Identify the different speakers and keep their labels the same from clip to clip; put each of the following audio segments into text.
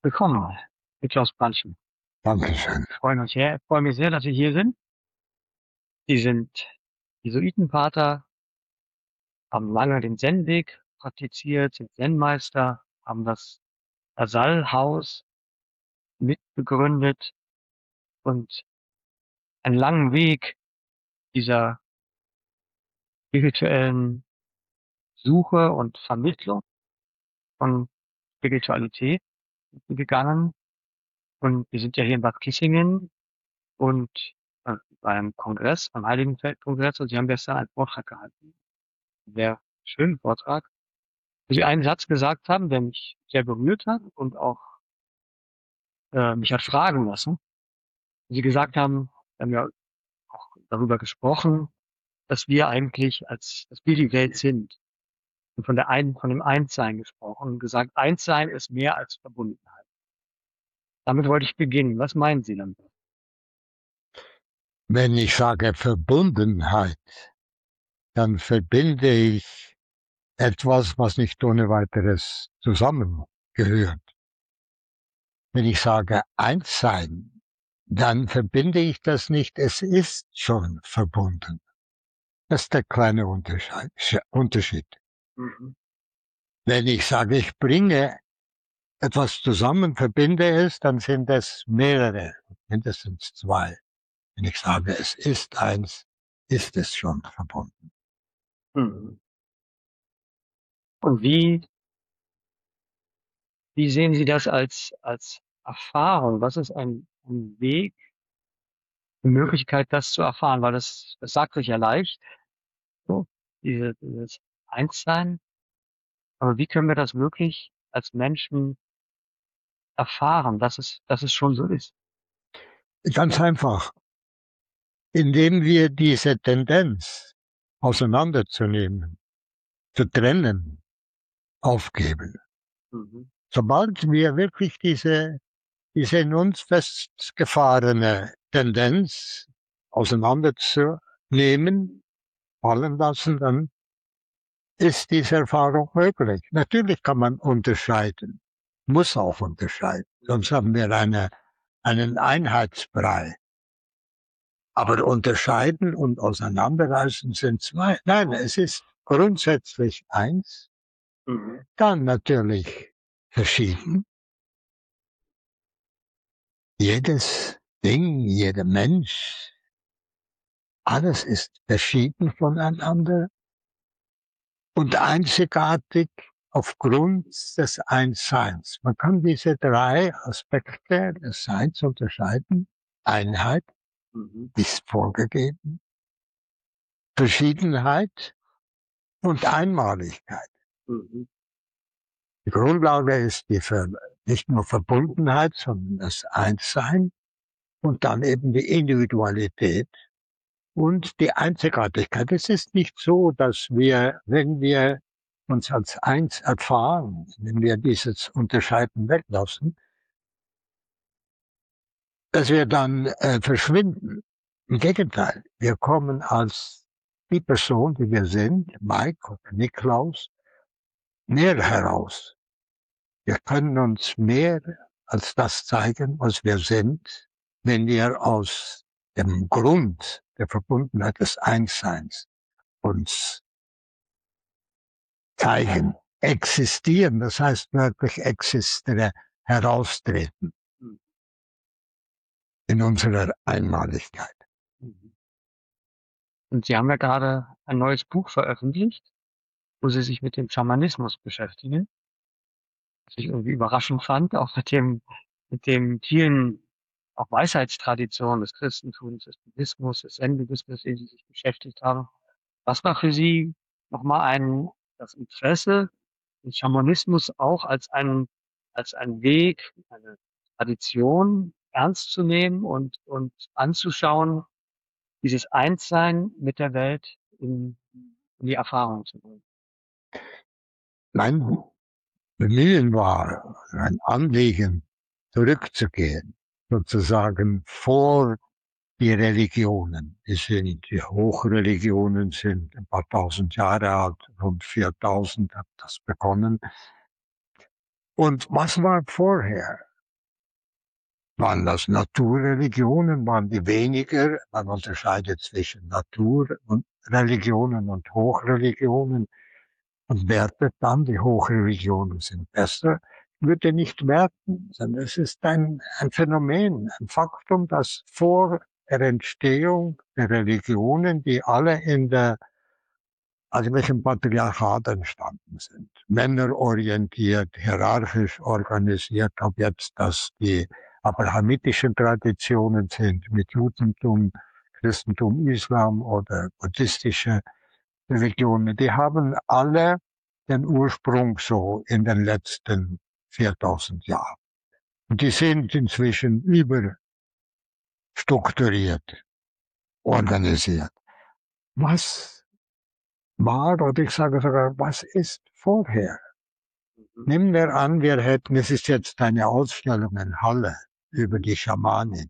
Speaker 1: Willkommen, Niklaus Brandchen.
Speaker 2: Dankeschön.
Speaker 1: Freue mich sehr, dass Sie hier sind. Sie sind Jesuitenpater, haben lange den Zen-Weg praktiziert, sind Zen-Meister, haben das Lassalle-Haus mitbegründet und einen langen Weg dieser spirituellen Suche und Vermittlung von Spiritualität gegangen. Und wir sind ja hier in Bad Kissingen und beim Kongress, beim Heiligenfeld-Kongress, und Sie haben gestern einen Vortrag gehalten. Sehr schönen Vortrag, wo Sie einen Satz gesagt haben, der mich sehr berührt hat und auch mich hat fragen lassen. Sie gesagt haben, wir haben ja auch darüber gesprochen, dass wir eigentlich dass wir die Welt sind. Und von dem Einssein gesprochen und gesagt, Einssein ist mehr als Verbundenheit. Damit wollte ich beginnen. Was meinen Sie damit?
Speaker 2: Wenn ich sage Verbundenheit, dann verbinde ich etwas, was nicht ohne weiteres zusammengehört. Wenn ich sage Einssein, dann verbinde ich das nicht, es ist schon verbunden. Das ist der kleine Unterschied.
Speaker 1: Mhm.
Speaker 2: Wenn ich sage, ich bringe etwas zusammen, verbinde es, dann sind es mehrere, mindestens zwei. Wenn ich sage, es ist eins, ist es schon verbunden.
Speaker 1: Mhm. Und wie sehen Sie das als Erfahrung? Was ist ein Weg, eine Möglichkeit, das zu erfahren? Weil das sagt sich ja leicht, so, dieses Einssein. Aber wie können wir das wirklich als Menschen erfahren, dass es schon so ist?
Speaker 2: Ganz einfach, indem wir diese Tendenz auseinanderzunehmen, zu trennen, aufgeben.
Speaker 1: Mhm.
Speaker 2: Sobald wir wirklich diese in uns festgefahrene Tendenz auseinanderzunehmen, fallen lassen, dann ist diese Erfahrung möglich. Natürlich kann man unterscheiden, muss auch unterscheiden, sonst haben wir einen Einheitsbrei. Aber unterscheiden und auseinanderreißen sind zwei. Nein, es ist grundsätzlich eins,
Speaker 1: Mhm.
Speaker 2: dann natürlich verschieden. Jedes Ding, jeder Mensch, alles ist verschieden voneinander und einzigartig aufgrund des Einsseins. Man kann diese drei Aspekte des Seins unterscheiden. Einheit
Speaker 1: Mhm.
Speaker 2: ist vorgegeben, Verschiedenheit und Einmaligkeit.
Speaker 1: Mhm.
Speaker 2: Die Grundlage ist nicht nur Verbundenheit, sondern das Einssein und dann eben die Individualität und die Einzigartigkeit. Es ist nicht so, dass wir, wenn wir uns als eins erfahren, wenn wir dieses Unterscheiden weglassen, dass wir dann verschwinden. Im Gegenteil, wir kommen als die Person, die wir sind, Mike oder Niklaus, mehr heraus. Wir können uns mehr als das zeigen, was wir sind, wenn wir aus dem Grund der Verbundenheit des Einsseins uns zeigen, existieren, das heißt wirklich heraustreten
Speaker 1: Mhm.
Speaker 2: in unserer Einmaligkeit.
Speaker 1: Mhm. Und Sie haben ja gerade ein neues Buch veröffentlicht, wo Sie sich mit dem Schamanismus beschäftigen, was ich irgendwie überraschend fand, auch mit dem vielen auch Weisheitstraditionen des Christentums, des Buddhismus, des Zen-Buddhismus, denen Sie sich beschäftigt haben. Was war für Sie nochmal das Interesse, den Schamanismus auch als ein Weg, eine Tradition ernst zu nehmen und anzuschauen, dieses Einssein mit der Welt in die Erfahrung zu bringen?
Speaker 2: Mein Bemühen war, ein Anliegen, zurückzugehen, sozusagen vor die Religionen. Die Hochreligionen sind ein paar tausend Jahre alt, rund 4000 hat das begonnen. Und was war vorher? Waren das Naturreligionen, waren die weniger? Man unterscheidet zwischen Naturreligionen und Hochreligionen und wertet dann, die Hochreligionen sind besser. Ich würde nicht werten, sondern es ist ein Phänomen, ein Faktum, das vor der Entstehung der Religionen, die alle also welchem Patriarchat entstanden sind. Männerorientiert, hierarchisch organisiert, ob jetzt das die abrahamitischen Traditionen sind mit Judentum, Christentum, Islam oder buddhistische Religionen, die haben alle den Ursprung so in den letzten 4000 Jahren. Und die sind inzwischen überstrukturiert, organisiert. Was war, oder ich sage sogar, was ist vorher? Nehmen wir an, es ist jetzt eine Ausstellung in Halle über die Schamanin,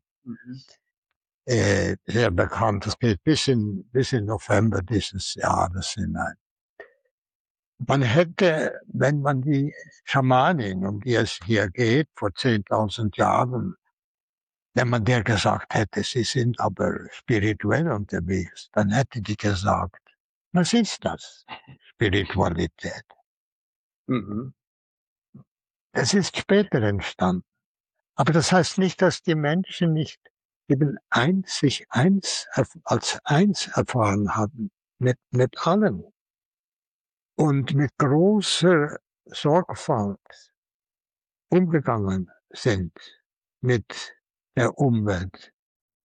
Speaker 2: sehr bekannt. Das geht bis in November dieses Jahres hinein. Man hätte, wenn man die Schamanin, um die es hier geht, vor 10.000 Jahren, wenn man der gesagt hätte, sie sind aber spirituell unterwegs, dann hätte die gesagt, was ist das? Spiritualität.
Speaker 1: Mhm.
Speaker 2: Es ist später entstanden. Aber das heißt nicht, dass die Menschen nicht eben sich als eins erfahren haben mit allem und mit großer Sorgfalt umgegangen sind mit der Umwelt,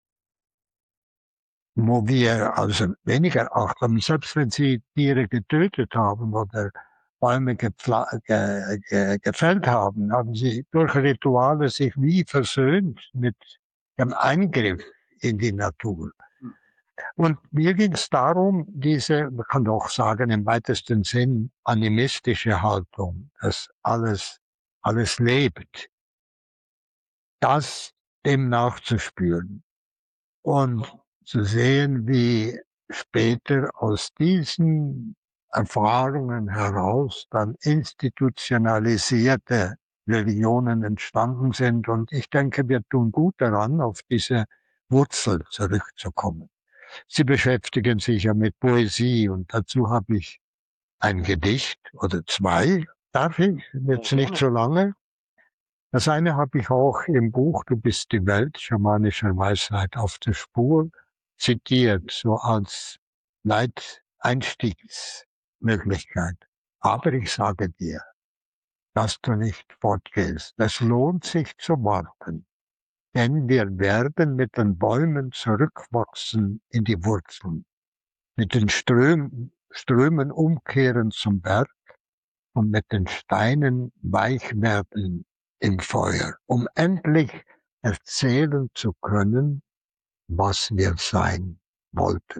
Speaker 2: wo wir also weniger Acht haben, selbst wenn sie Tiere getötet haben oder Bäume gefällt haben, haben sie durch Rituale sich wie versöhnt mit dem Eingriff in die Natur. Und mir ging es darum, man kann doch sagen, im weitesten Sinn animistische Haltung, dass alles lebt, das dem nachzuspüren und zu sehen, wie später aus diesen Erfahrungen heraus dann institutionalisierte Religionen entstanden sind. Und ich denke, wir tun gut daran, auf diese Wurzel zurückzukommen. Sie beschäftigen sich ja mit Poesie und dazu habe ich ein Gedicht oder zwei. Darf ich? Jetzt nicht so lange. Das eine habe ich auch im Buch Du bist die Welt, schamanischer Weisheit auf der Spur, zitiert, so als Einstiegsmöglichkeit. Aber ich sage dir, dass du nicht fortgehst. Es lohnt sich zu warten, denn wir werden mit den Bäumen zurückwachsen in die Wurzeln, mit den Strömen umkehren zum Berg und mit den Steinen weich werden im Feuer, um endlich erzählen zu können, was wir sein wollten.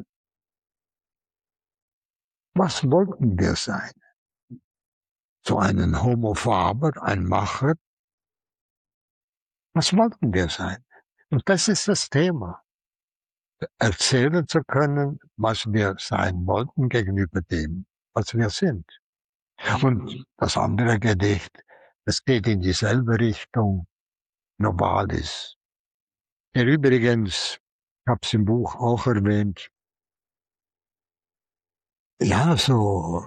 Speaker 2: Was wollten wir sein? So einen Homo faber, ein Macher? Was wollten wir sein? Und das ist das Thema. Erzählen zu können, was wir sein wollten gegenüber dem, was wir sind. Und das andere Gedicht, es geht in dieselbe Richtung, Novalis. Der übrigens, ich habe es im Buch auch erwähnt, ja, so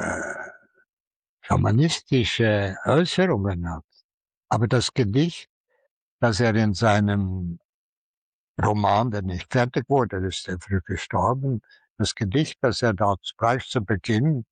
Speaker 2: schamanistische Äußerungen hat. Aber das Gedicht, das er in seinem Roman, der nicht fertig wurde, das ist er früh gestorben, das Gedicht, das er da gleich zu Beginn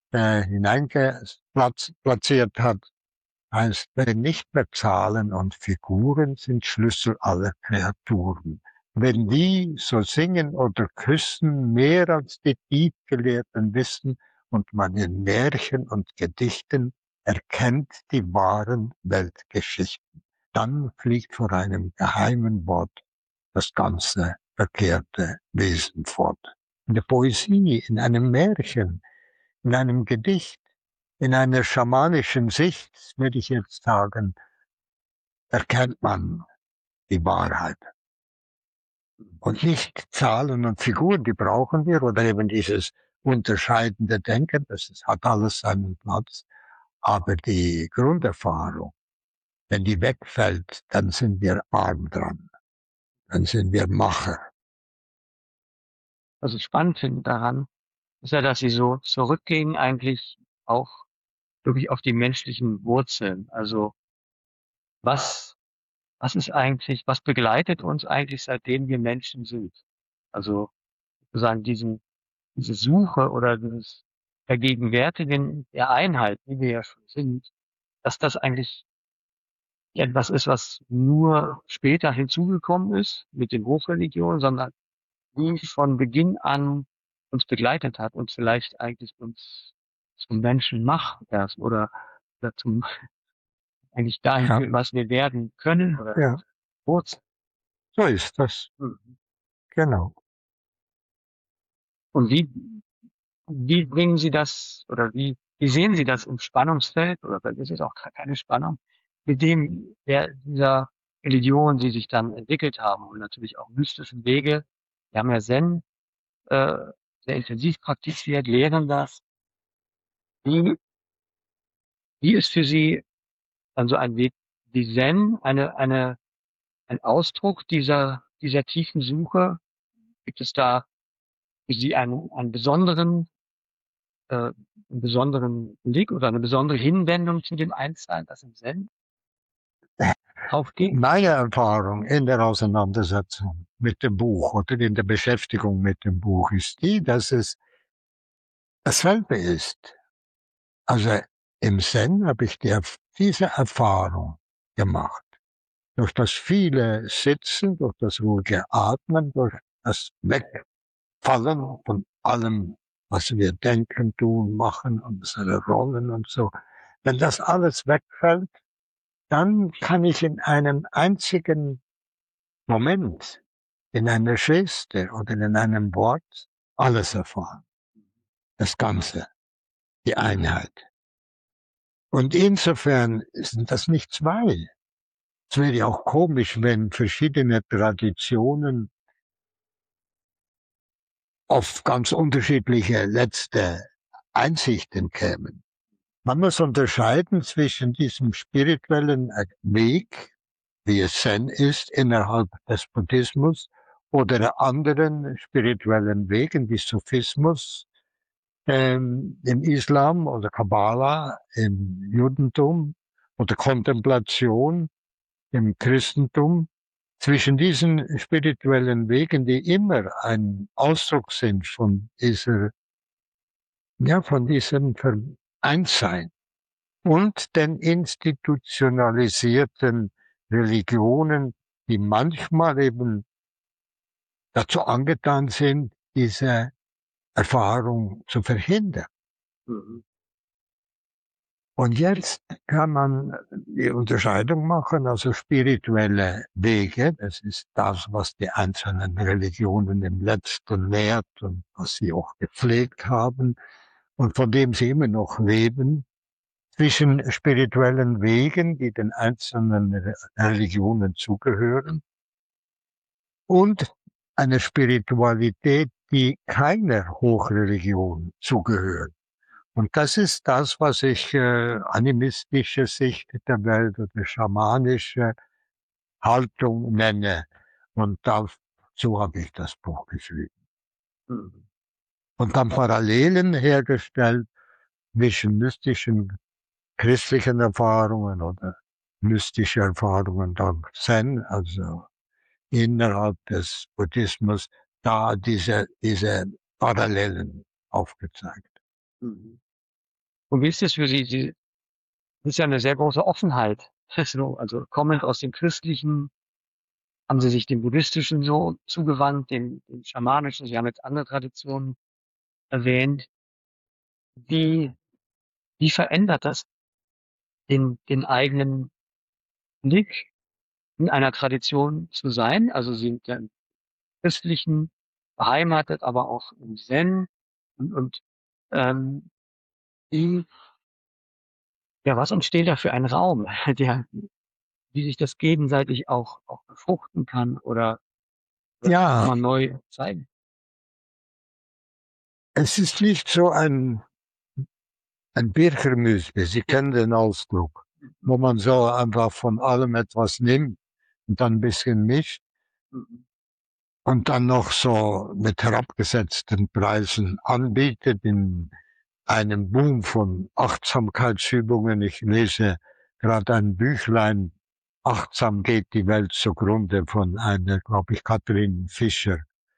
Speaker 2: platziert hat, heißt, wenn nicht mehr Zahlen und Figuren sind Schlüssel aller Kreaturen. Wenn die so singen oder küssen, mehr als die Tiefgelehrten wissen und man in Märchen und Gedichten erkennt die wahren Weltgeschichten, dann fliegt vor einem geheimen Wort das ganze verkehrte Wesen fort. In der Poesie, in einem Märchen, in einem Gedicht, in einer schamanischen Sicht, würde ich jetzt sagen, erkennt man die Wahrheit. Und nicht Zahlen und Figuren, die brauchen wir, oder eben dieses unterscheidende Denken, hat alles seinen Platz. Aber die Grunderfahrung, Wenn die wegfällt, dann sind wir arm dran. Dann sind wir Macher.
Speaker 1: Was ich spannend finde daran, ist ja, dass Sie so zurückgehen eigentlich auch wirklich auf die menschlichen Wurzeln. Also was, was ist eigentlich, was begleitet uns eigentlich, seitdem wir Menschen sind? Also sozusagen diese Suche oder dieses Vergegenwärtigen der Einheit, die wir ja schon sind, dass das eigentlich etwas ist, was nur später hinzugekommen ist mit den Hochreligionen, sondern die von Beginn an uns begleitet hat und vielleicht eigentlich uns zum Menschen macht erst oder zum eigentlich dahin
Speaker 2: Ja,
Speaker 1: führt, was wir werden können oder
Speaker 2: ja,
Speaker 1: Wurzeln.
Speaker 2: so ist das.
Speaker 1: Mhm.
Speaker 2: Genau.
Speaker 1: Und wie bringen Sie das oder wie sehen Sie das im Spannungsfeld oder vielleicht ist es auch keine Spannung, mit dieser Religion, die sich dann entwickelt haben und natürlich auch mystischen Wege. Wir haben ja Zen äh, sehr intensiv praktiziert, lehren das. Wie, wie ist für Sie dann so ein Weg wie Zen ein Ausdruck dieser tiefen Suche? Gibt es da für Sie einen besonderen Blick oder eine besondere Hinwendung zu dem Einssein, das im Zen aufgeht?
Speaker 2: Meine Erfahrung in der Auseinandersetzung mit dem Buch oder in der Beschäftigung mit dem Buch ist die, dass es dasselbe ist. Also im Zen habe ich diese Erfahrung gemacht. Durch das viele Sitzen, durch das ruhige Atmen, durch das Wegfallen von allem, was wir denken, tun, machen, unsere Rollen und so. Wenn das alles wegfällt, dann kann ich in einem einzigen Moment, in einer Geste oder in einem Wort alles erfahren. Das Ganze, die Einheit. Und insofern sind das nicht zwei. Es wäre ja auch komisch, wenn verschiedene Traditionen auf ganz unterschiedliche letzte Einsichten kämen. Man muss unterscheiden zwischen diesem spirituellen Weg, wie es Zen ist, innerhalb des Buddhismus oder anderen spirituellen Wegen wie Sufismus im Islam oder Kabbala im Judentum oder Kontemplation im Christentum. Zwischen diesen spirituellen Wegen, die immer ein Ausdruck sind von diesem Vereinssein und den institutionalisierten Religionen, die manchmal eben dazu angetan sind, diese Erfahrung zu verhindern.
Speaker 1: Mhm.
Speaker 2: Und jetzt kann man die Unterscheidung machen, also spirituelle Wege, das ist das, was die einzelnen Religionen im Letzten lehrt und was sie auch gepflegt haben und von dem sie immer noch leben, zwischen spirituellen Wegen, die den einzelnen Religionen zugehören, und einer Spiritualität, die keiner Hochreligion zugehört. Und das ist das, was ich animistische Sicht der Welt oder schamanische Haltung nenne. Und dazu habe ich das Buch geschrieben.
Speaker 1: Mhm.
Speaker 2: Und dann Parallelen hergestellt zwischen mystischen christlichen Erfahrungen oder mystische Erfahrungen dank Zen, also innerhalb des Buddhismus, da diese Parallelen aufgezeigt.
Speaker 1: Mhm. Und wie ist es für Sie? Das ist ja eine sehr große Offenheit. So, also kommend aus dem Christlichen haben Sie sich dem Buddhistischen so zugewandt, dem Schamanischen. Sie haben jetzt andere Traditionen erwähnt. Wie, wie verändert das den eigenen Blick in einer Tradition zu sein? Also Sie sind ja im Christlichen beheimatet, aber auch im Zen und ähm, wie, ja, was entsteht da für ein Raum, der, wie sich das gegenseitig auch befruchten kann oder sich
Speaker 2: Ja,
Speaker 1: immer neu zeigen?
Speaker 2: es ist nicht so ein Birchermüsli, Sie kennen den Ausdruck. wo man so einfach von allem etwas nimmt und dann ein bisschen mischt und dann noch so mit herabgesetzten Preisen anbietet in einem Boom von Achtsamkeitsübungen. Ich lese gerade ein Büchlein, Achtsam geht die Welt zugrunde von einer, glaube ich, Katrin Fischer.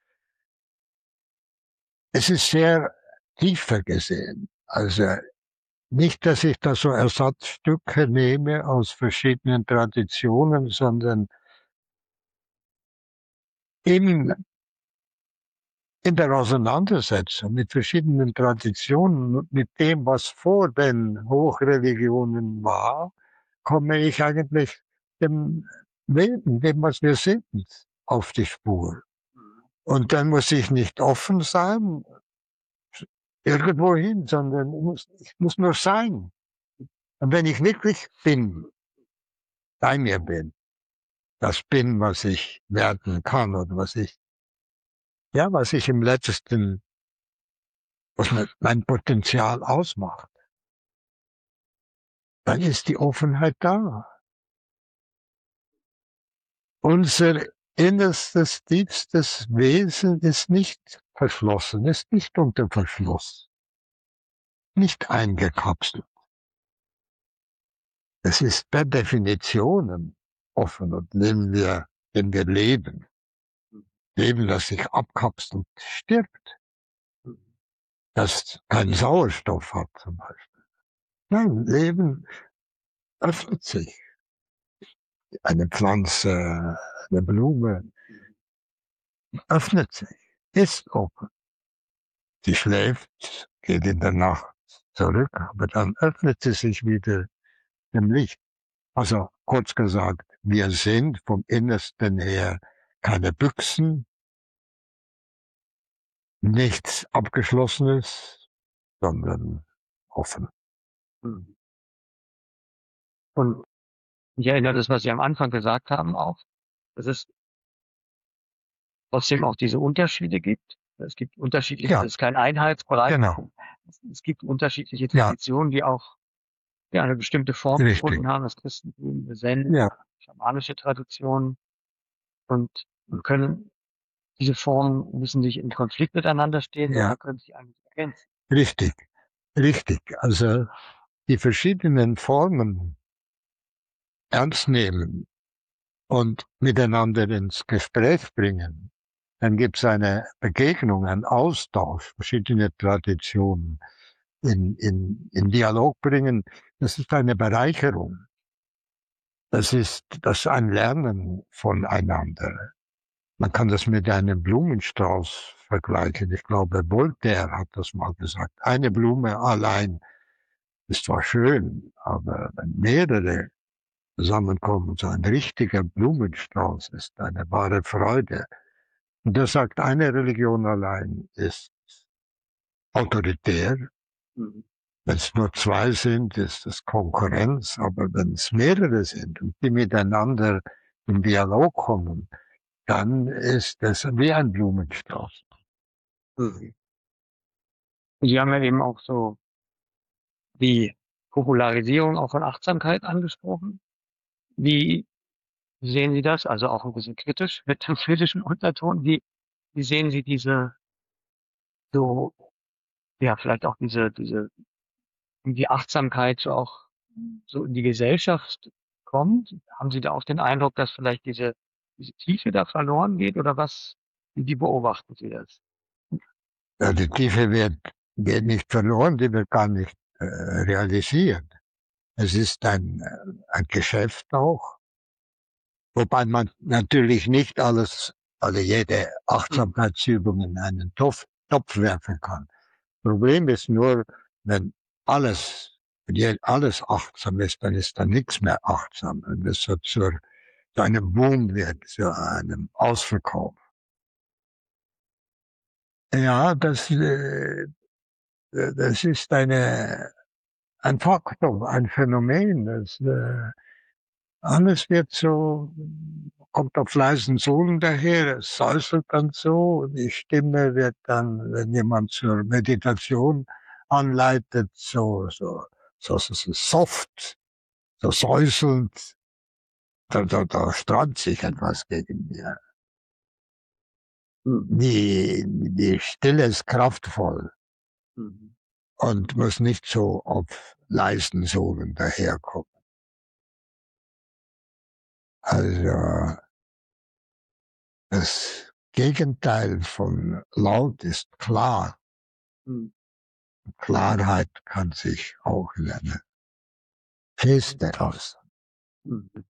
Speaker 2: Es ist sehr tiefer gesehen. Also nicht, dass ich da so Ersatzstücke nehme aus verschiedenen Traditionen, sondern in, in der Auseinandersetzung mit verschiedenen Traditionen und mit dem, was vor den Hochreligionen war, komme ich eigentlich dem Leben, dem, was wir sind, auf die Spur. Und dann muss ich nicht offen sein, irgendwohin, sondern ich muss nur sein. Und wenn ich wirklich bin, bei mir bin, das bin, was ich werden kann oder was ich im Letzten, was mein Potenzial ausmacht, dann ist die Offenheit da. Unser innerstes, tiefstes Wesen ist nicht verschlossen, ist nicht unter Verschluss, nicht eingekapselt. Es ist per Definition offen und wenn wir leben, Leben, das sich abkapselt, stirbt, das keinen Sauerstoff hat zum Beispiel. Nein, Leben öffnet sich. Eine Pflanze, eine Blume öffnet sich, ist offen. Sie schläft, geht in der Nacht zurück, aber dann öffnet sie sich wieder dem Licht. Also kurz gesagt, wir sind vom Innersten her keine Büchsen, nichts Abgeschlossenes, sondern offen.
Speaker 1: Und ich erinnere das, was Sie am Anfang gesagt haben, auch, dass es trotzdem auch diese Unterschiede gibt. Es gibt unterschiedliche,
Speaker 2: Ja,
Speaker 1: es ist kein Einheitsbrei.
Speaker 2: genau.
Speaker 1: Es gibt unterschiedliche
Speaker 2: Ja,
Speaker 1: Traditionen, die auch eine bestimmte Form
Speaker 2: richtig.
Speaker 1: gefunden haben. Das Christentum, Zen,
Speaker 2: Ja,
Speaker 1: schamanische Traditionen und können diese Formen müssen nicht in Konflikt miteinander stehen,
Speaker 2: ja,
Speaker 1: sondern können sich eigentlich ergänzen.
Speaker 2: richtig. Richtig. Also die verschiedenen Formen ernst nehmen und miteinander ins Gespräch bringen. Dann gibt es eine Begegnung, einen Austausch, verschiedene Traditionen in Dialog bringen. Das ist eine Bereicherung. Das ist ein Lernen voneinander. Man kann das mit einem Blumenstrauß vergleichen. Ich glaube, Voltaire hat das mal gesagt. Eine Blume allein ist zwar schön, aber wenn mehrere zusammenkommen, so ein richtiger Blumenstrauß ist eine wahre Freude. Und er sagt, eine Religion allein ist autoritär. Wenn es nur zwei sind, ist es Konkurrenz. Aber wenn es mehrere sind und die miteinander in Dialog kommen, dann ist es wie ein Blumenstrauß.
Speaker 1: Sie haben ja eben auch so die Popularisierung auch von Achtsamkeit angesprochen. Wie sehen Sie das? Also auch ein bisschen kritisch mit dem kritischen Unterton. Wie sehen Sie diese so, ja, vielleicht auch die Achtsamkeit so auch so in die Gesellschaft kommt? Haben Sie da auch den Eindruck, dass vielleicht diese Tiefe da verloren geht oder was? Wie beobachten Sie das?
Speaker 2: Ja, die Tiefe geht nicht verloren, die wird gar nicht realisiert. Es ist ein Geschäft auch, wobei man natürlich nicht jede Achtsamkeitsübung in einen Topf werfen kann. Problem ist nur, wenn alles achtsam ist, dann ist da nichts mehr achtsam. Und es so zu einem Boom wird, zu einem Ausverkauf. Ja, das ist ein Faktum, ein Phänomen. Alles wird so, kommt auf leisen Sohlen daher, es säuselt dann so, die Stimme wird dann, wenn jemand zur Meditation anleitet, so soft, so säuselnd, da sträubt sich etwas gegen mir.
Speaker 1: Mhm.
Speaker 2: Die Stille ist kraftvoll
Speaker 1: Mhm.
Speaker 2: und muss nicht so auf leisen Sohlen daherkommen. Also das Gegenteil von laut ist klar.
Speaker 1: Mhm.
Speaker 2: Klarheit kann sich auch in eine Geste aus.
Speaker 1: Mhm.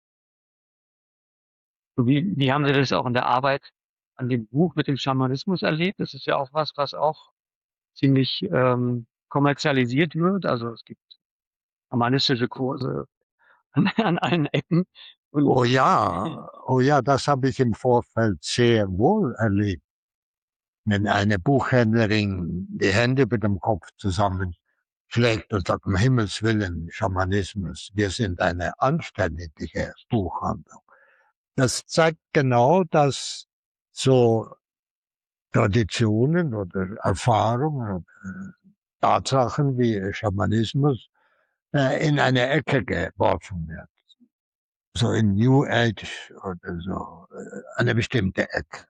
Speaker 1: Und wie haben Sie das auch in der Arbeit an dem Buch mit dem Schamanismus erlebt? Das ist ja auch was auch ziemlich kommerzialisiert wird. Also es gibt schamanistische Kurse an allen Ecken. Und
Speaker 2: Oh ja, das habe ich im Vorfeld sehr wohl erlebt. Wenn eine Buchhändlerin die Hände über dem Kopf zusammenschlägt und sagt, um Himmels Willen, Schamanismus, wir sind eine anständige Buchhandlung. Das zeigt genau, dass so Traditionen oder Erfahrungen oder Tatsachen wie Schamanismus in eine Ecke geworfen werden. So in New Age oder so, eine bestimmte Ecke.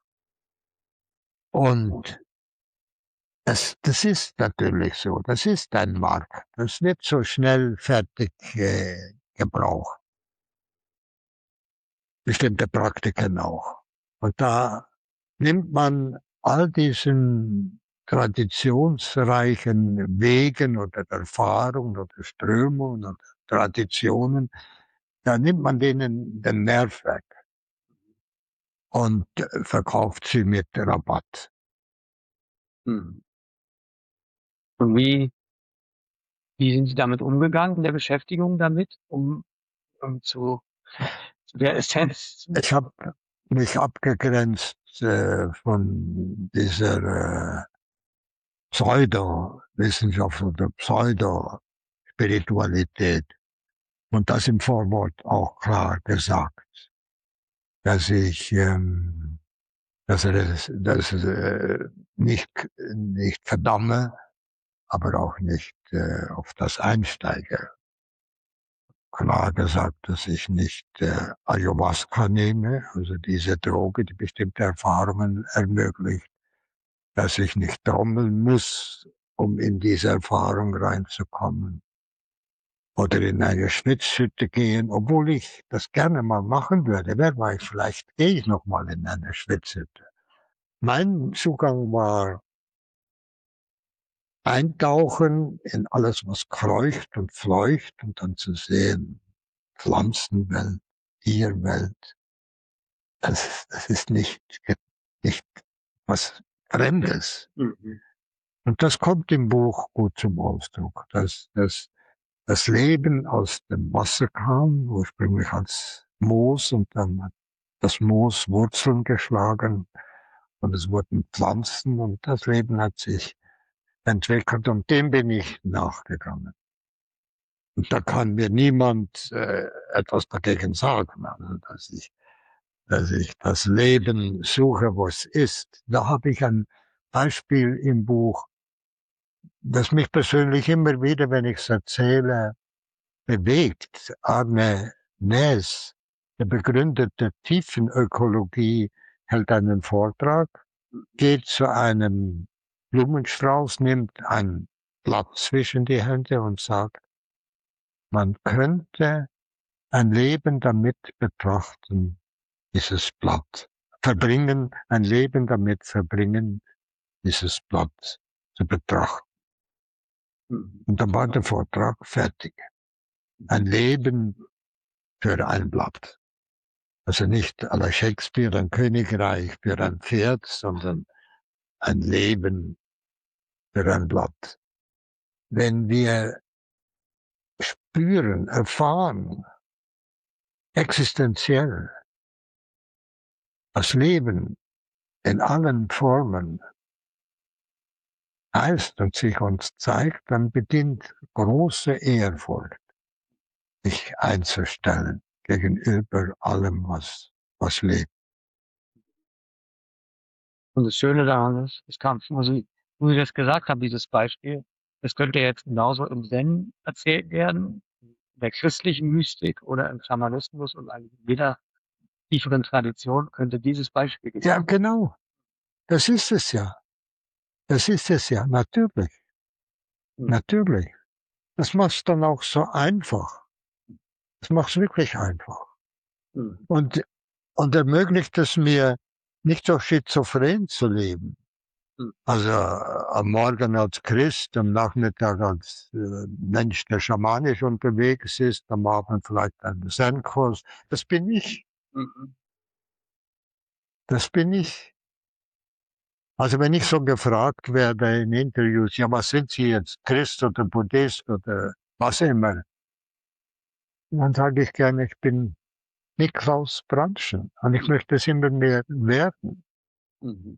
Speaker 2: Und das ist natürlich so. Das ist ein Markt. Das wird so schnell fertig gebraucht. Bestimmte Praktiken auch. Und da nimmt man all diesen traditionsreichen Wegen oder Erfahrungen oder Strömungen oder Traditionen, da nimmt man denen den Nerv weg und verkauft sie mit Rabatt.
Speaker 1: mhm. Und wie sind Sie damit umgegangen, in der Beschäftigung damit, um zu der Essenz?
Speaker 2: Ich habe mich abgegrenzt von dieser Pseudo-Wissenschaft oder Pseudo-Spiritualität und das im Vorwort auch klar gesagt, dass ich nicht verdamme, aber auch nicht auf das einsteige. Klar gesagt, dass ich nicht Ayahuasca nehme, also diese Droge, die bestimmte Erfahrungen ermöglicht, dass ich nicht trommeln muss, um in diese Erfahrung reinzukommen. Oder in eine Schwitzhütte gehen, obwohl ich das gerne mal machen würde. Wer weiß, vielleicht gehe ich noch mal in eine Schwitzhütte. Mein Zugang war eintauchen in alles, was kreucht und fleucht und dann zu sehen, Pflanzenwelt, Tierwelt. Das ist nicht was Fremdes.
Speaker 1: Mhm.
Speaker 2: Und das kommt im Buch gut zum Ausdruck, dass das Leben aus dem Wasser kam, ursprünglich als Moos, und dann hat das Moos Wurzeln geschlagen und es wurden Pflanzen und das Leben hat sich entwickelt und dem bin ich nachgegangen. Und da kann mir niemand etwas dagegen sagen, also dass ich das Leben suche, wo es ist. Da habe ich ein Beispiel im Buch, das mich persönlich immer wieder, wenn ich es erzähle, bewegt. Arne Näs, der Begründer der Tiefenökologie, hält einen Vortrag, geht zu einem Blumenstrauß, nimmt ein Blatt zwischen die Hände und sagt, man könnte ein Leben damit betrachten, dieses Blatt. Ein Leben damit verbringen, dieses Blatt zu betrachten.
Speaker 1: Mhm.
Speaker 2: Und dann war der Vortrag fertig. Ein Leben für ein Blatt. Also nicht à la Shakespeare ein Königreich für ein Pferd, sondern ein Leben für ein Blatt. Wenn wir spüren, erfahren, existenziell, das Leben in allen Formen heißt und sich uns zeigt, dann beginnt große Ehrfurcht sich einzustellen gegenüber allem, was lebt.
Speaker 1: Und das Schöne daran ist, es kam, wo Sie das gesagt haben, dieses Beispiel, das könnte jetzt genauso im Zen erzählt werden. der christlichen Mystik oder im Schamanismus und eigentlich in jeder tieferen Tradition könnte dieses Beispiel
Speaker 2: Ja,
Speaker 1: gebraucht
Speaker 2: genau. Das ist es ja. Das ist es ja. Natürlich.
Speaker 1: werden.
Speaker 2: Natürlich. Das macht's dann auch so einfach. Das macht's wirklich einfach.
Speaker 1: Mhm.
Speaker 2: Und, und ermöglicht es mir, nicht so schizophren zu leben.
Speaker 1: Mhm.
Speaker 2: Also am Morgen als Christ, am Nachmittag als Mensch, der schamanisch unterwegs ist, am Abend vielleicht ein Zen-Kurs. Das bin ich.
Speaker 1: Mhm.
Speaker 2: Das bin ich. Also wenn ich so gefragt werde in Interviews, ja, was sind Sie jetzt, Christ oder Buddhist oder was immer, dann sage ich gerne, ich bin Niklaus Brandschen und ich möchte es immer mehr werden.
Speaker 1: Mhm.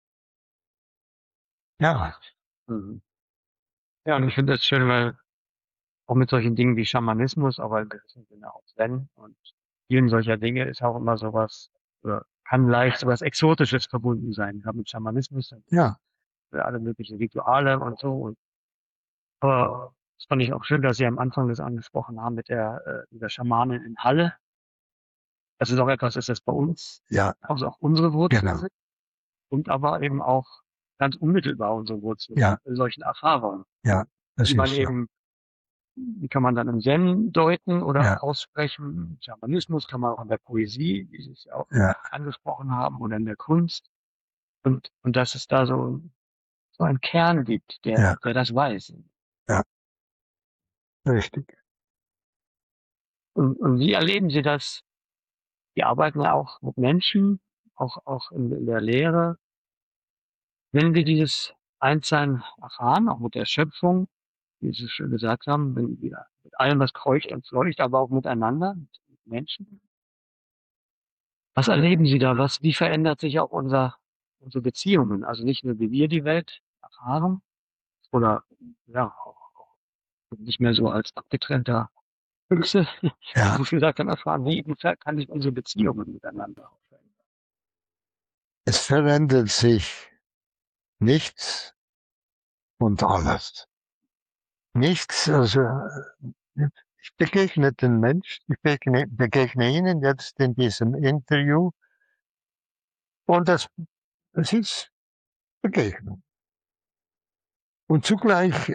Speaker 2: Ja,
Speaker 1: Mhm. Ja, und ich finde das schön, weil auch mit solchen Dingen wie Schamanismus, aber im gewissen Sinne auch Zen und vielen solcher Dinge ist auch immer sowas, oder kann leicht sowas Exotisches verbunden sein. Gerade mit Schamanismus, dann
Speaker 2: ja,
Speaker 1: alle möglichen Rituale und so. Und, aber das fand ich auch schön, dass Sie am Anfang das angesprochen haben mit der Schamanin in Halle. Das ist auch etwas, ist das bei uns,
Speaker 2: ja,
Speaker 1: also auch unsere Wurzeln
Speaker 2: genau.
Speaker 1: sind und aber eben auch ganz unmittelbar unsere Wurzeln
Speaker 2: Ja,
Speaker 1: in solchen Erfahrungen,
Speaker 2: ja, das
Speaker 1: die man
Speaker 2: ist so.
Speaker 1: eben, die kann man dann im Zen deuten oder
Speaker 2: Ja,
Speaker 1: aussprechen. Schamanismus kann man auch in der Poesie, wie Sie es ja auch
Speaker 2: ja,
Speaker 1: angesprochen haben, oder in der Kunst. Und dass es da so einen Kern gibt,
Speaker 2: ja,
Speaker 1: der das weiß.
Speaker 2: ja, richtig.
Speaker 1: Und wie erleben Sie das? Die arbeiten ja auch mit Menschen, auch in der Lehre. Wenn wir dieses Einssein erfahren, auch mit der Schöpfung, wie Sie schon gesagt haben, wenn wir mit allem, was kreucht und fleucht, aber auch miteinander, mit Menschen. Was erleben Sie da? Wie verändert sich auch unsere Beziehungen? Also nicht nur, wie wir die Welt erfahren oder ja, auch nicht mehr so als abgetrennter Füchse,
Speaker 2: Ja,
Speaker 1: wie gesagt, dann erfahren, wie kann sich unsere Beziehungen miteinander auch verändern?
Speaker 2: es verändert sich nichts und alles. Nichts, also ich begegne den Menschen, ich begegne Ihnen jetzt in diesem Interview und das ist Begegnung. Und zugleich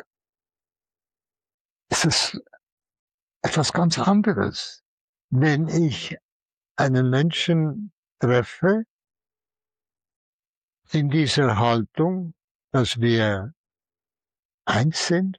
Speaker 2: ist es etwas ganz anderes, wenn ich einen Menschen treffe in dieser Haltung, dass wir eins sind,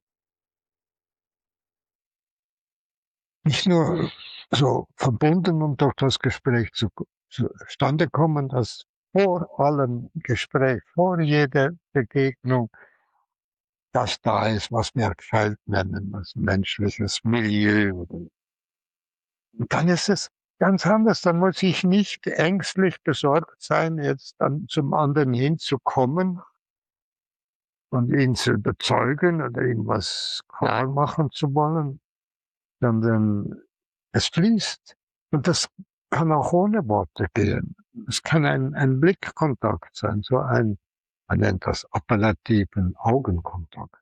Speaker 2: nicht nur so verbunden und durch das Gespräch zustande kommen, dass vor allem Gespräch, vor jeder Begegnung, das da ist, was wir Feld nennen, das menschliches Milieu. Und dann ist es ganz anders. Dann muss ich nicht ängstlich besorgt sein, jetzt dann zum anderen hinzukommen und ihn zu überzeugen oder ihm was klar machen zu wollen, sondern es fließt. Und das kann auch ohne Worte gehen. Es kann ein Blickkontakt sein, so man nennt das appellativen Augenkontakt.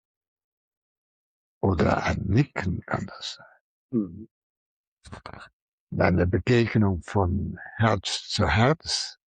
Speaker 2: Oder ein Nicken kann das
Speaker 1: Mhm.
Speaker 2: sein. Eine Begegnung von Herz zu Herz.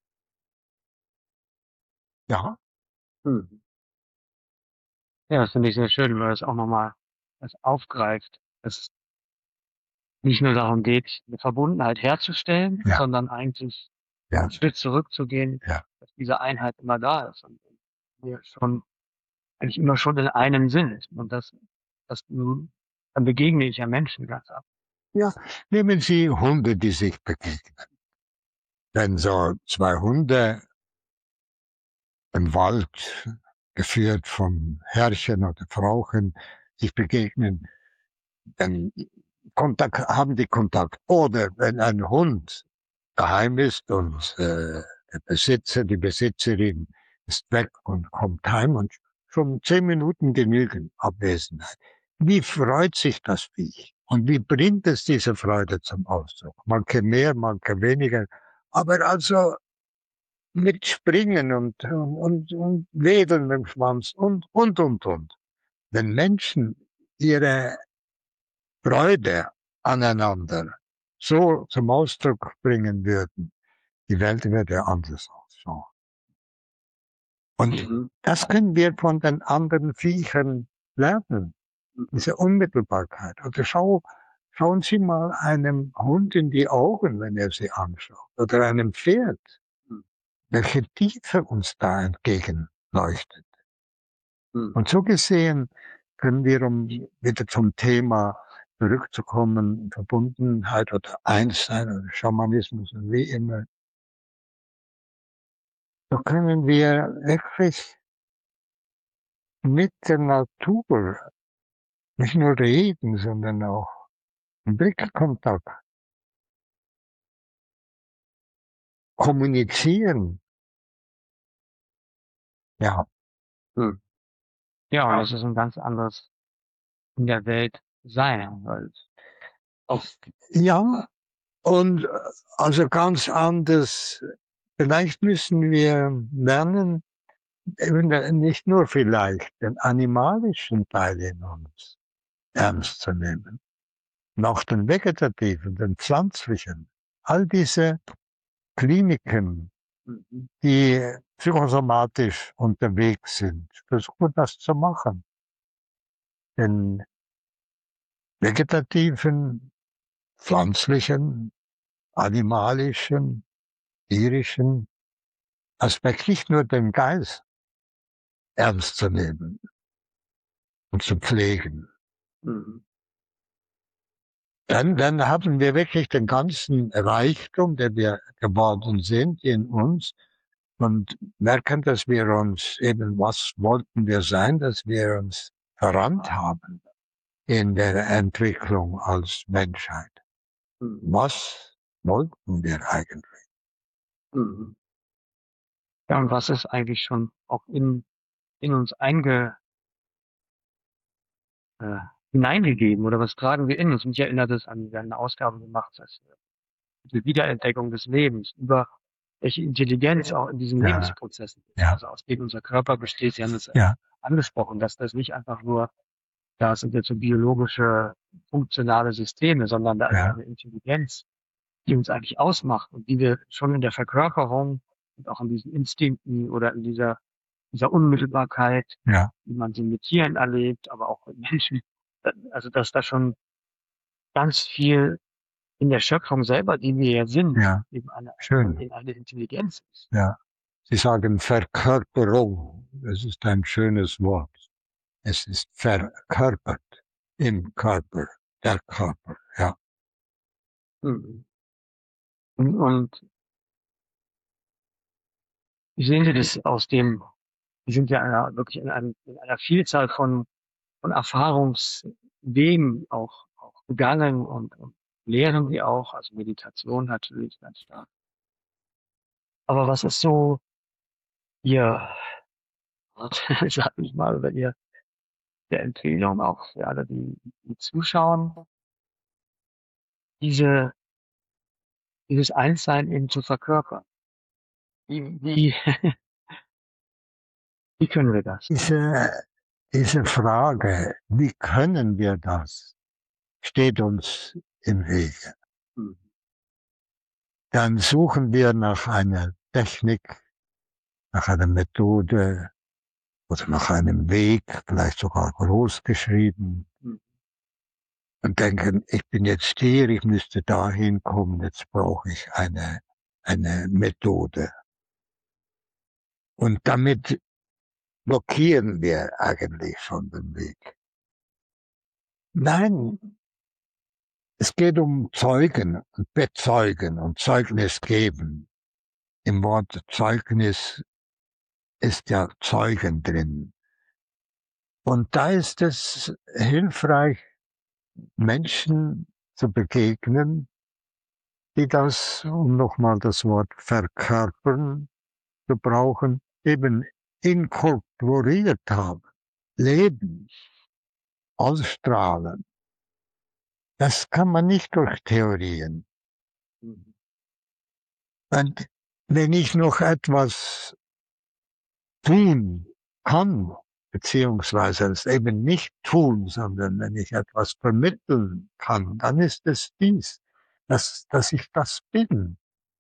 Speaker 2: Ja,
Speaker 1: Mhm. Ja, das finde ich sehr schön, weil es auch nochmal das aufgreift, dass es nicht nur darum geht, eine Verbundenheit herzustellen,
Speaker 2: ja,
Speaker 1: sondern eigentlich
Speaker 2: ja,
Speaker 1: einen Schritt zurückzugehen,
Speaker 2: ja.
Speaker 1: dass diese Einheit immer da ist und wir schon eigentlich immer schon in einem sind. Und dann begegne ich ja Menschen ganz ab.
Speaker 2: Ja, nehmen Sie Hunde, die sich begegnen. Wenn so zwei Hunde im Wald, geführt vom Herrchen oder Frauchen, sich begegnen, dann haben die Kontakt. Oder wenn ein Hund daheim ist und der Besitzer, die Besitzerin ist weg und kommt heim und schon 10 Minuten genügen Abwesenheit. Wie freut sich das Viech? Und wie bringt es diese Freude zum Ausdruck? Manche mehr, manche weniger. Aber also mit Springen und Wedeln mit dem Schwanz und. Wenn Menschen ihre Freude aneinander so zum Ausdruck bringen würden, die Welt würde anders ausschauen. Und das können wir von den anderen Viechern lernen, diese Unmittelbarkeit. Oder schauen Sie mal einem Hund in die Augen, wenn er sie anschaut, oder einem Pferd, welche Tiefe uns da entgegenleuchtet. Und so gesehen können wir, um wieder zum Thema zurückzukommen, Verbundenheit oder Einssein oder Schamanismus und wie immer, so können wir wirklich mit der Natur nicht nur reden, sondern auch im Blickkontakt kommunizieren. Ja,
Speaker 1: Ja, und das ist ein ganz anderes in der Welt sein, weil auch
Speaker 2: ja, und also ganz anders. Vielleicht müssen wir lernen, eben nicht nur vielleicht den animalischen Teil in uns ernst zu nehmen, noch den vegetativen, den pflanzlichen. All diese Kliniken, die psychosomatisch unterwegs sind, versuchen das zu machen. Den vegetativen, pflanzlichen, animalischen, tierischen Aspekt, nicht nur den Geist ernst zu nehmen und zu pflegen. Dann haben wir wirklich den ganzen Reichtum, der wir geworden sind, in uns und merken, dass wir uns eben, was wollten wir sein, dass wir uns verrannt haben in der Entwicklung als Menschheit. Was wollten wir eigentlich?
Speaker 1: ja, und was ist eigentlich schon auch in uns äh, hineingegeben oder was tragen wir in uns? Mich erinnert es an, wir haben eine Ausgabe gemacht, das heißt, die Wiederentdeckung des Lebens, über welche Intelligenz auch in diesen
Speaker 2: Ja,
Speaker 1: Lebensprozessen ist.
Speaker 2: ja,
Speaker 1: Also aus dem unser Körper besteht. Sie haben es
Speaker 2: ja,
Speaker 1: angesprochen, dass das nicht einfach nur, da sind jetzt so biologische, funktionale Systeme, sondern da ist
Speaker 2: ja,
Speaker 1: eine Intelligenz, die uns eigentlich ausmacht und die wir schon in der Verkörperung und auch in diesen Instinkten oder in dieser Unmittelbarkeit,
Speaker 2: ja,
Speaker 1: wie man sie mit Tieren erlebt, aber auch mit Menschen, also dass da schon ganz viel in der Schöpfung selber, die wir ja sind,
Speaker 2: ja,
Speaker 1: eben
Speaker 2: schön.
Speaker 1: in eine Intelligenz ist.
Speaker 2: Ja. Sie sagen Verkörperung. Das ist ein schönes Wort. Es ist verkörpert im Körper, der Körper. Ja,
Speaker 1: Mhm. Und wie sehen Sie das aus dem, wir sind ja wirklich in einer Vielzahl von Erfahrungswegen auch gegangen und lehren die auch, also Meditation natürlich ganz stark. Aber was ist so Ihr, sag ich mal, oder Ihr der Empfehlung auch für alle, die zuschauen, diese, dieses Einssein eben zu verkörpern? Wie, wie können wir das?
Speaker 2: diese Frage, wie können wir das, steht uns im Wege.
Speaker 1: Mhm.
Speaker 2: Dann suchen wir nach einer Technik, nach einer Methode oder nach einem Weg, vielleicht sogar groß geschrieben,
Speaker 1: Mhm.
Speaker 2: und denken, ich bin jetzt hier, ich müsste dahin kommen, jetzt brauche ich eine Methode. Und damit blockieren wir eigentlich schon den Weg. Nein, es geht um Zeugen und Bezeugen und Zeugnis geben. Im Wort Zeugnis ist ja Zeugen drin. Und da ist es hilfreich, Menschen zu begegnen, die das, um nochmal das Wort verkörpern zu brauchen, eben inkorporiert haben, leben, ausstrahlen. Das kann man nicht durch Theorien.
Speaker 1: Mhm.
Speaker 2: Und wenn ich noch etwas tun kann, beziehungsweise es eben nicht tun, sondern wenn ich etwas vermitteln kann, dann ist es dies, dass ich das bin,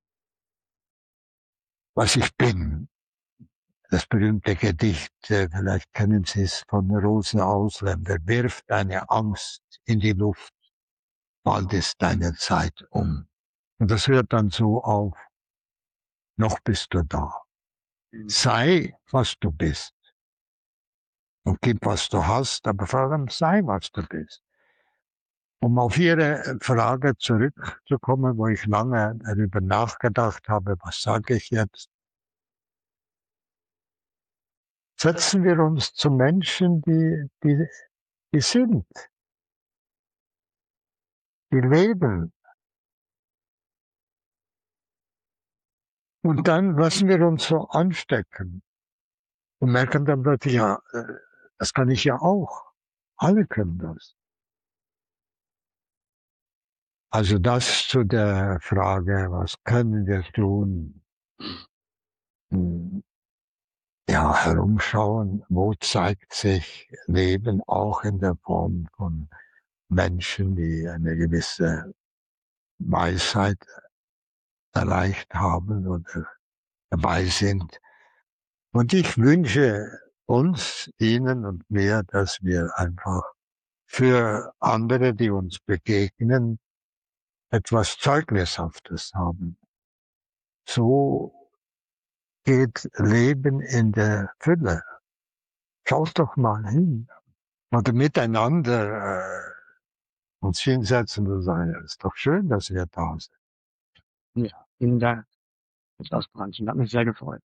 Speaker 2: was ich bin. Das berühmte Gedicht, vielleicht kennen Sie es, von Rosen Ausländer: Wirf deine Angst in die Luft, bald ist deine Zeit um. Und das hört dann so auf: Noch bist du da. Sei, was du bist. Und gib, was du hast, aber vor allem sei, was du bist. Um auf Ihre Frage zurückzukommen, wo ich lange darüber nachgedacht habe, was sage ich jetzt? Setzen wir uns zu Menschen, die sind, die leben. Und dann lassen wir uns so anstecken und merken dann plötzlich, ja, das kann ich ja auch. Alle können das. Also das zu der Frage, was können wir tun? Ja, herumschauen, wo zeigt sich Leben auch in der Form von Menschen, die eine gewisse Weisheit erreicht haben oder dabei sind. Und ich wünsche uns, Ihnen und mir, dass wir einfach für andere, die uns begegnen, etwas Zeugnishaftes haben. So geht Leben in der Fülle. Schaut doch mal hin. Oder miteinander uns hinsetzen und sagen, es ist doch schön, dass wir da sind.
Speaker 1: Ja, vielen Dank fürs Ausquatschen. Hat mich sehr gefreut.